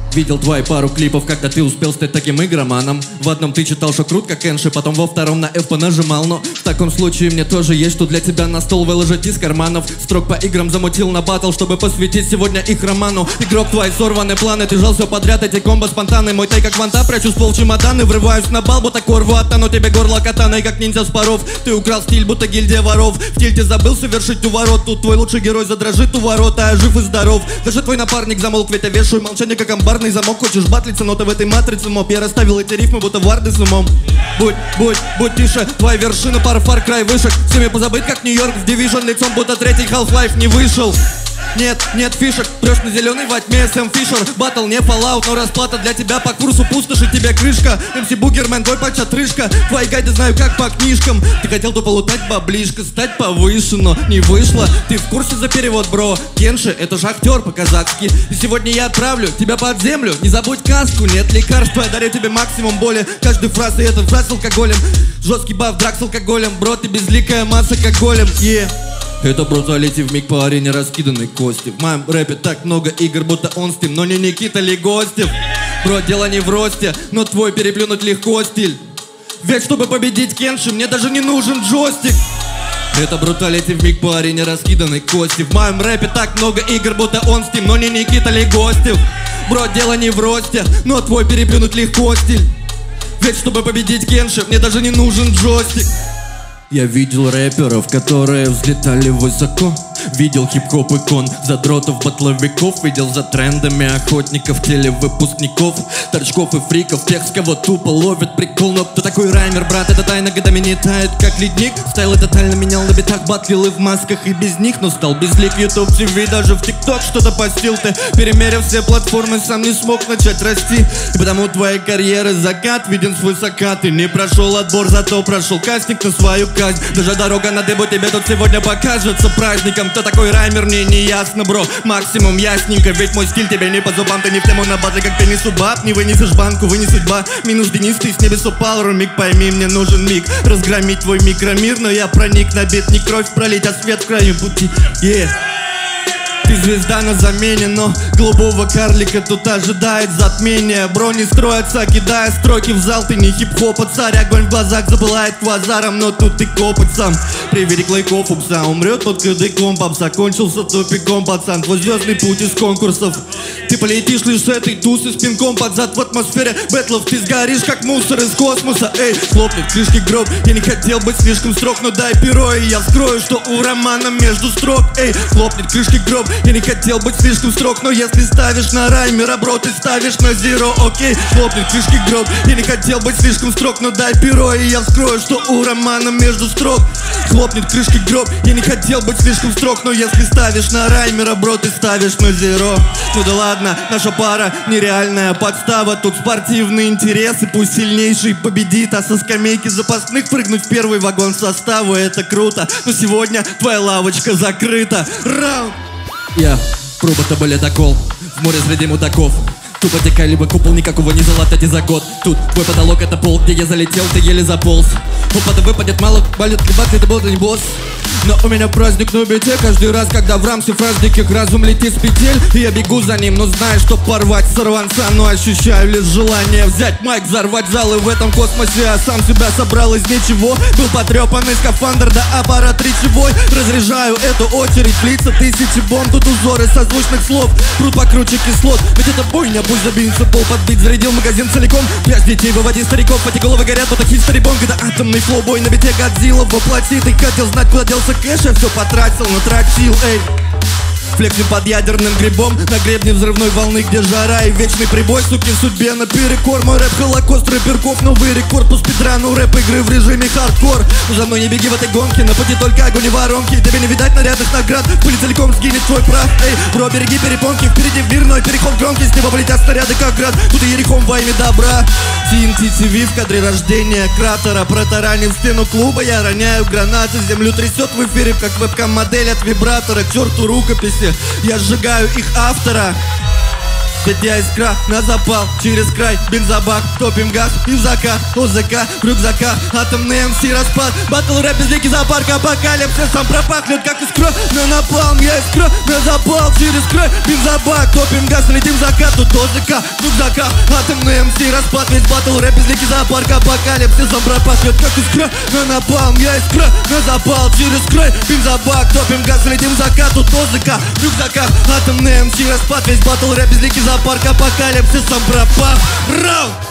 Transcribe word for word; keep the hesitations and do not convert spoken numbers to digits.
Видел твои пару клипов, когда ты успел стать таким игроманом. В одном ты читал, что крут как Энши, потом во втором на F понажимал. Но в таком случае мне тоже есть, что для тебя на стол выложить из карманов. Строк по играм замутил на батл, чтобы посвятить сегодня их роману. Игрок, твои сорваны планы, ты жал все подряд, эти комбо спонтанны. Мой тайк как ванта, прячу ствол чемоданы. Врываюсь на бал, будто корву оттану тебе горло катаной, как ниндзя с паров. Ты украл стиль, будто гильдия воров. В тильте забыл совершить уворот. Тут твой лучший герой задрожит у ворота, а жив и здоров. Даже твой напарник замолк, ведь я вешаю молчание, как амбарный замок. Хочешь батлиться, но ты в этой матрице моб. Я расставил эти рифмы, будто варды с умом. Будь, будь, будь тише, твоя вершина, пара Far Cry вышек. Всеми позабыть, как Нью-Йорк в Division лицом, будто третий Half-Life не вышел. Нет, нет фишек, прешь на зеленый во тьме, Сэм Фишер. Баттл не Fallout, но расплата для тебя по курсу пустоши, тебе крышка. эм си Бугермен, твой патч отрыжка. Твои гайды знаю как по книжкам. Ты хотел то полутать баблишко, стать повыше, но не вышло. Ты в курсе за перевод, бро? Кенши, это же актер по-казахски. И сегодня я отправлю тебя под землю. Не забудь каску, нет лекарства, я дарю тебе максимум боли. Каждой фразы это фраз с алкоголем. Жесткий баф, драк с алкоголем. Бро, ты безликая масса, как голем, yeah. Это бруталити, вмиг по арене раскиданы кости. В моем рэпе так много игр, будто он Steam, но не Никита Легостев. Бро, дело не в росте, но твой переплюнуть легко стиль. Ведь чтобы победить Кенши, мне даже не нужен джойстик. Это бруталити, вмиг по арене раскиданы кости. В моем рэпе так много игр, будто он Steam, но не Никита Легостев. Бро, дело не в росте, но твой переплюнуть легко стиль. Ведь чтобы победить Кенши, мне даже не нужен джойстик. Я видел рэперов, которые взлетали высоко. Видел хип-хоп икон, задротов, батловиков. Видел за трендами охотников, телевыпускников, торчков и фриков, тех, с кого тупо ловят прикол. Но кто такой раймер, брат? Это тайна годами не тает, как ледник. Стайл я тотально менял на битах, батлил и в масках, и без них. Но стал безлик, ютуб, ти ви, даже в тикток что-то постил ты. Перемерив все платформы, сам не смог начать расти. И потому твоей карьеры закат виден свысока. Ты не прошел отбор, зато прошел кастинг на свою казнь. Даже дорога на дебют тебе тут сегодня покажется праздником. Кто такой раймер, мне не ясно, бро. Максимум ясненько, ведь мой стиль тебе не по зубам. Ты не в тему на базе, как теннис баб. Не вынесешь банку, вы не судьба. Минус Денис, ты с небес упал. Румик, пойми, мне нужен миг разгромить твой микромир. Но я проник на бит, не кровь пролить, а свет в краю пути, yeah. Ты звезда на замене, но голубого карлика тут ожидает затмение. Бро не строятся, кидая строки в зал. Ты не хип-хоп, а царь, огонь в глазах запылает квазаром. Но тут ты копоть сам, приверик лайков у пса. Умрет под кадыком, пап, закончился тупиком, пацан. Твой звездный путь из конкурсов. Ты полетишь лишь с этой тусы, с пинком под зад в атмосфере бэтлов. Ты сгоришь, как мусор из космоса. Эй, хлопнет крышки гроб. Я не хотел быть слишком строг, но дай перо, и я вскрою, что у романа между строк. Эй, хлопнет крышки гроб. Я не хотел быть слишком строг, но если ставишь на раймера, бро, ты ставишь на зеро, окей. Хлопнет крышки гроб. Я не хотел быть слишком строг, но дай перо, и я вскрою, что у романа между строк. Хлопнет крышки гроб. Я не хотел быть слишком строг, но если ставишь на раймера, бро, ты ставишь на зеро. Ну да ладно, наша пара нереальная подстава. Тут спортивные интересы, пусть сильнейший победит. А со скамейки запасных прыгнуть в первый вагон состава, это круто. Но сегодня твоя лавочка закрыта. Раунд. Я пробата ледокол в море среди мудаков. Тупо текай, либо купол, никакого не залатать и за год. Тут твой потолок, это пол, где я залетел, ты еле заполз. Упада выпадет, мало балет, либо ты был, ты не босс. Но у меня праздник на бите. Каждый раз, когда в рамсе фраз диких разум летит с петель, и я бегу за ним, но знаю, что порвать сорванца. Но ощущаю лишь желание взять майк, взорвать залы в этом космосе. А сам себя собрал из ничего. Был потрепанный скафандр, да аппарат речевой. Разряжаю эту очередь, лица тысячи бомб. Тут узоры созвучных слов, пруд покруче кислот. Ведь это бойня, пусть забился пол подбить. Зарядил магазин целиком, пять детей, выводи стариков. Эти головы горят, будто хистори бомб. Это атомный флоу, бой на бите Годзилла воплоти. Ты хотел знать, куда делся кэш, я все потратил, натрачил, эй. Флексим под ядерным грибом на гребне взрывной волны, где жара и вечный прибой. Суки, судьбе наперекор. Мой рэп холокост рэперков, новый рекорд по спидрану рэп игры в режиме хардкор. Но за мной не беги в этой гонке, на пути только огонь и воронки. Тебе не видать нарядных наград, в пыли целиком сгинет твой прах. Эй, бро, береги перепонки, впереди мирной переход громкий. С неба полетят снаряды как град, тут и Ерехом во имя добра. ти эн ти ти ви в кадре рождения кратера. Протаранив стену клуба, я роняю гранаты. Землю трясет в эфире, как вебкам-модель от вибратора. К черту рукописи, я сжигаю их автора. Ведь я искра на запал, через край бензобак. Топим газ и в закат, ОЗК в рюкзаках. Атомный МС распад, батл рэп безликий зоопарк. Апокалипсис сам пропахнет, как искра на напалм. Я искра на запал, через край бензобак. Топим газ, летим в закат, тут ОЗК в рюкзаках. Атомный МС распад, весь батл рэп безликий зоопарк. Апокалипсис сам пропахнет, как искра на напалм. Я искра на запал, через край бензобак. Топим газ, летим в закат, тут ОЗК в рюкзаках. Атомный МС распад, весь батл рэп безликий зоопарк. Апокалипсис сам пропах. Раунд!